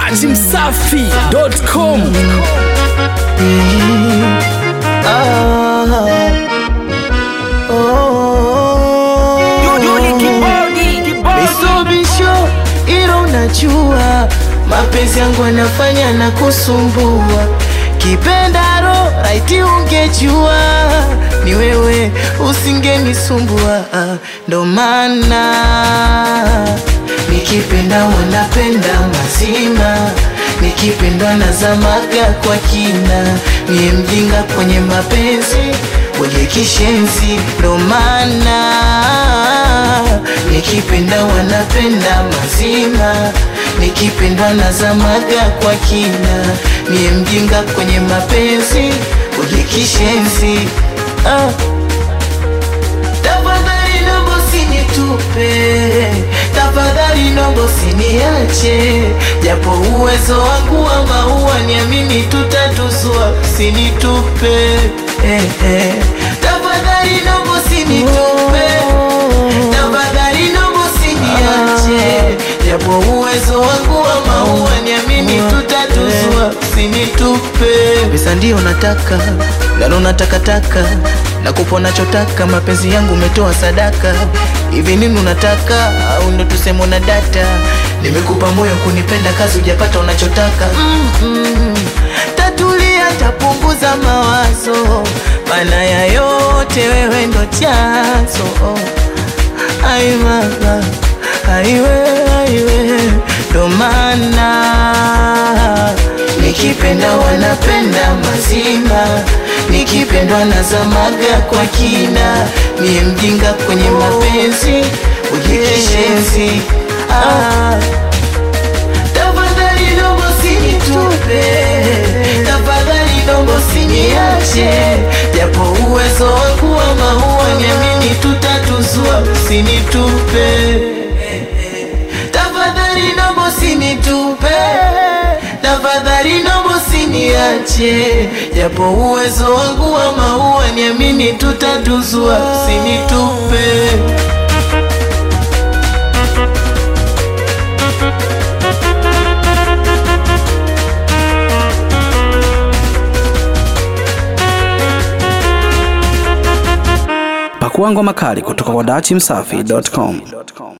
datimsafi.com. Bisho ilo unajua mapenzi yangu anafanya na kusumbua. Kipenda roho raiti ungejua ni wewe usingenisumbua. Ndo maana nikipenda wanapenda mazima, nikipenda nazamaga kwa kina. Mie mjinga kwenye mapenzi wenye kishenzi. Ndo maana nikipenda wanapenda mazima, nikipenda nazamaga kwa kina. Mie mjinga kwenye mapenzi wenye kishenzi. Tafadhali nombo usinitupe, tafadhali nombo usiniache, japo uwezo wangu wa maua niamini tutatuzua. Usinitupe, tafadhali nombo usinitupe, tafadhali nombo usiniache, japo uwezo wangu wa maua niamini tutatuzua. Usinitupe. Pesa ndio nataka, lalo natakataka, nakupa nachotaka, mapenzi yangu umetoa sadaka. Hivi nini unataka, au ndo tuseme una data? Nimekupa moyo kunipenda, kazi hujapata unachotaka. Tatulia, tapunguza mawazo, maana ya yote wewe ndo chanzo. Ai mama, aiwe, ndo maana nikipenda wanapenda mazima, nikipendwa nazamaga kwa kina. Mie mjinga kwenye mapenzi ujikishenzi. Tafadhali nombo usinitupe, tafadhali nombo usiniache, japo uwezo wangu wa maua niamini tutatuzua. Usinitupe, tafadhali nombo usinitupe, tafadhali nombo usiniache, japo uwezo wangu wa maua niamini tutatuzua. Usinitupe. Pakua ngoma kali kutoka kwa datimsafi.com.